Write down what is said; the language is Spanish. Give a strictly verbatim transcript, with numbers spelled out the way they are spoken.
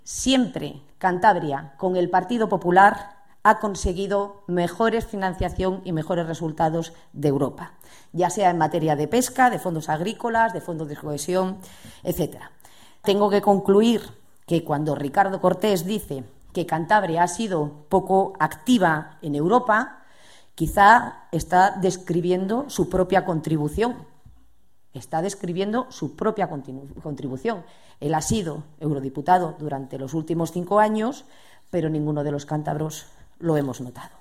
Siempre Cantabria, con el Partido Popular, ha conseguido mejores financiación y mejores resultados de Europa, ya sea en materia de pesca, de fondos agrícolas, de fondos de cohesión, etcétera. Tengo que concluir que cuando Ricardo Cortés dice que Cantabria ha sido poco activa en Europa, quizá está describiendo su propia contribución. Está describiendo su propia contribución. Él ha sido eurodiputado durante los últimos cinco años, pero ninguno de los cántabros lo hemos notado.